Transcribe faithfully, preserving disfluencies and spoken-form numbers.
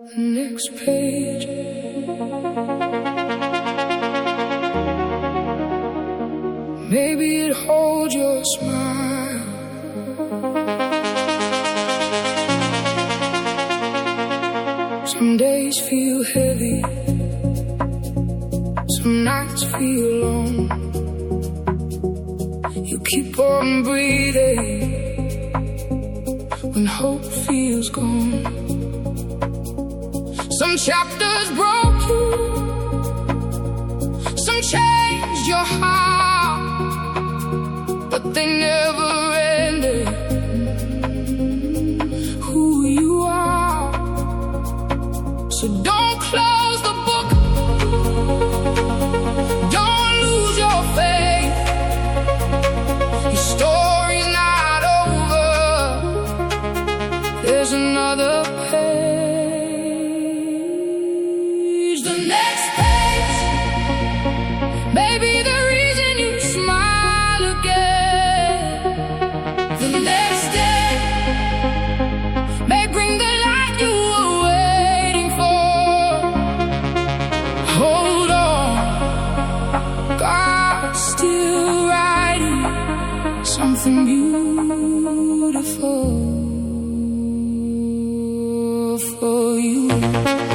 the next page. Maybe it holds your smile. Some days feel heavy, some nights feel long. You keep on breathing when hope feels gone. Some chapters broke you, some changed your heart, but they never ended who you are. So don't close the book, don't lose your faith. Your story's not over, there's another page. The next page, maybe the reason you smile again. The next day may bring the light you were waiting for. Hold on, God's still writing something beautiful for you.